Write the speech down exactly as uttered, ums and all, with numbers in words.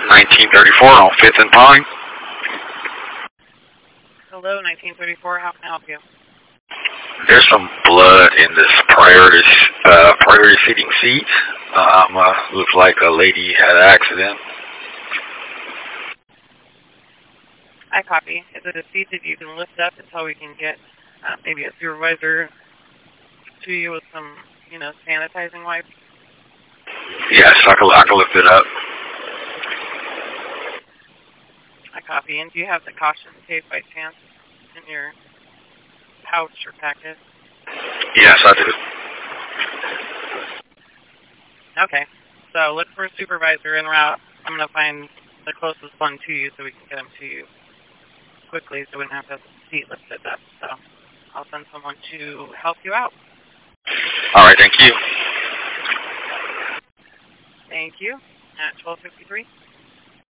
nineteen thirty-four on fifth and Pine. Hello, nineteen thirty-four. How can I help you? There's some blood in this priority, uh, priority seating seat. Um, uh, looks like a lady had an accident. I copy. Is it a seat that you can lift up until we can get uh, maybe a supervisor to you with some, you know, sanitizing wipes? Yes, I can, I can lift it up. I copy. And do you have the caution tape by chance in your pouch or packet? Yes, I do. Okay. So look for a supervisor en route. I'm going to find the closest one to you so we can get them to you quickly so we don't have to have the seat lifted up. So I'll send someone to help you out. All right, thank you. Thank you. At twelve fifty-three.